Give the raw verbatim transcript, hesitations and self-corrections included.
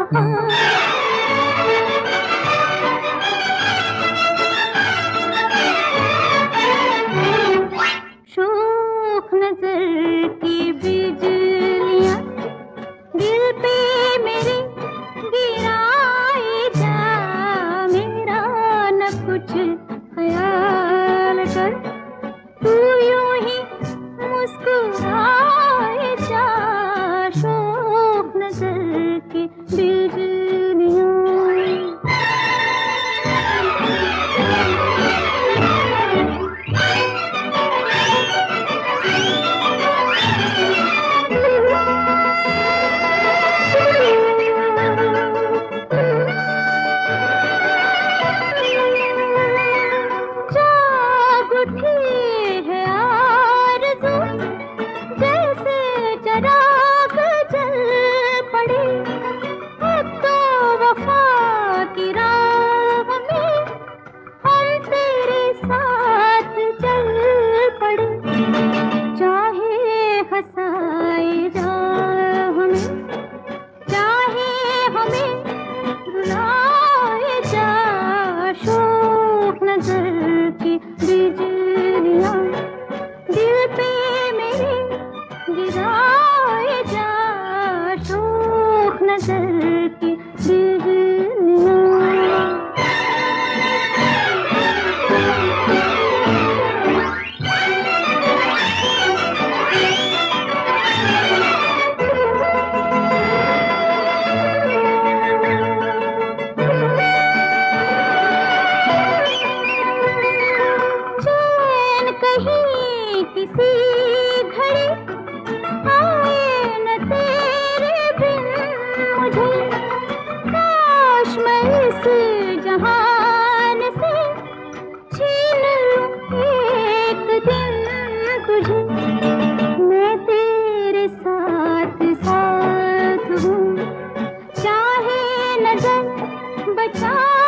शौक नजर की बिजलियां दिल पे मेरे गिराए जा, मेरा न कुछ ख्याल कर, तू यूं ही मुस्कुराए जा। शौक नजर की बिजलियां जाग उठी है आरज़ू, जैसे चराग जल पड़े। अब तो वफा की राह में हम तेरे साथ चल पड़े। चाहे हंसाए जा हमें, चाहे हमें रुलाए जा। शौक नजर की बिजलियां दिल पे मेरे गिराए जा। शौक नजर की बिजलियां चैन कहीं किसी घड़ी आए न तेरे बिन मुझे। काश मैं इस जहान से छीन लूं एक दिन तुझे। मैं तेरे साथ साथ हूँ, चाहे नजर बचा